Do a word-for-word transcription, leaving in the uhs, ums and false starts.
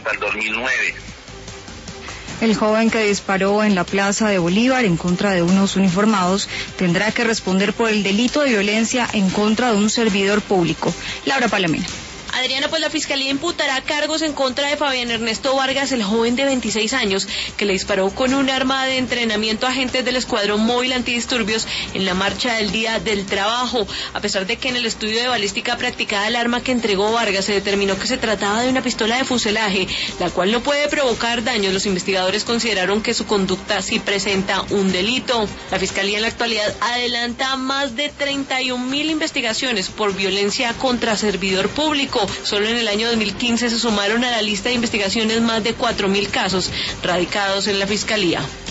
hasta el dos mil nueve. El joven que disparó en la Plaza de Bolívar en contra de unos uniformados tendrá que responder por el delito de violencia en contra de un servidor público. Laura Palomino. Adriana, pues la Fiscalía imputará cargos en contra de Fabián Ernesto Vargas, el joven de veintiséis años, que le disparó con un arma de entrenamiento a agentes del Escuadrón Móvil Antidisturbios en la marcha del Día del Trabajo. A pesar de que en el estudio de balística practicada el arma que entregó Vargas se determinó que se trataba de una pistola de fuselaje, la cual no puede provocar daños, los investigadores consideraron que su conducta sí presenta un delito. La Fiscalía en la actualidad adelanta más de treinta y un mil investigaciones por violencia contra servidor público. Solo en el año dos mil quince se sumaron a la lista de investigaciones más de cuatro mil casos radicados en la Fiscalía.